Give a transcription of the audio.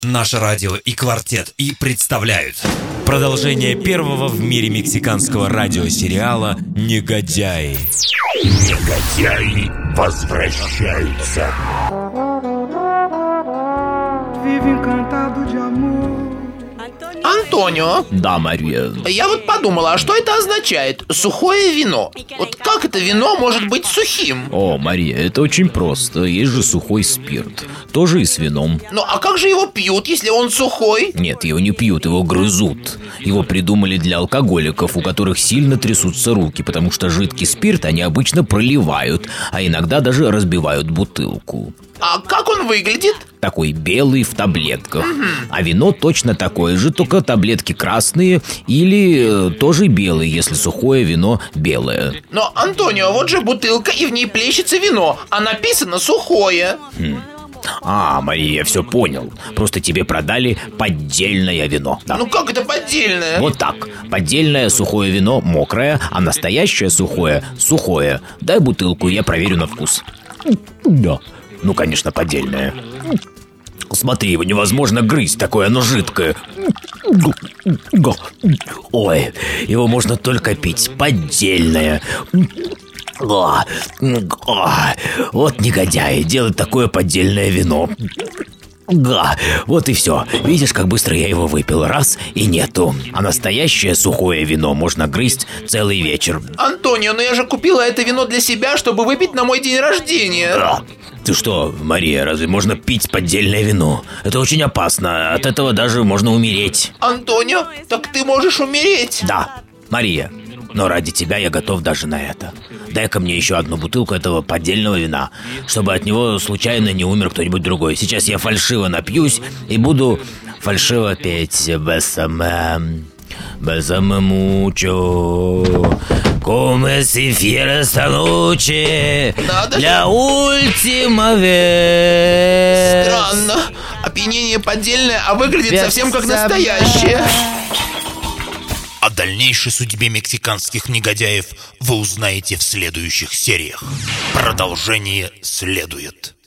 Наше радио и «Квартет» и представляют продолжение первого в мире мексиканского радиосериала «Негодяи». Негодяи возвращаются. Антонио, Да, Мария. я вот подумала, а что это означает? Сухое вино. Вот как это вино может быть сухим? О, Мария, это очень просто. Есть же сухой спирт. Тоже и с вином. Ну а как же его пьют, если он сухой? Нет, его не пьют, его грызут. Его придумали для алкоголиков, у которых сильно трясутся руки, потому что жидкий спирт они обычно проливают, а иногда даже разбивают бутылку. А как он выглядит? Такой белый в таблетках. А вино точно такое же, только таблетки красные или тоже белые, если сухое вино белое. Но, Антонио, вот же бутылка, и в ней плещется вино, а написано сухое. А, Мария, я все понял. Просто тебе продали поддельное вино. Да. Ну как это поддельное? Вот так. Поддельное сухое вино мокрое, а настоящее сухое сухое. Дай бутылку, я проверю на вкус. Да. Ну, конечно, поддельное. Смотри, его невозможно грызть, такое оно жидкое. Ой, его можно только пить. Поддельное. Вот негодяи, делают такое поддельное вино. Вот и все. Видишь, как быстро я его выпил. Раз и нету. А настоящее сухое вино можно грызть целый вечер. Антонио, но я же купила это вино для себя, чтобы выпить на мой день рождения. Ты что, Мария, разве можно пить поддельное вино? Это очень опасно. От этого даже можно умереть. Антонио, так ты можешь умереть. Да, Мария, но ради тебя я готов даже на это. Дай-ка мне еще одну бутылку этого поддельного вина, чтобы от него случайно не умер кто-нибудь другой. Сейчас я фальшиво напьюсь и буду фальшиво петь. Бесаме мучо, come si fiera sta noche, la ultima vez. Странно. Опьянение поддельное, а выглядит совсем как настоящее. О дальнейшей судьбе мексиканских негодяев вы узнаете в следующих сериях. Продолжение следует.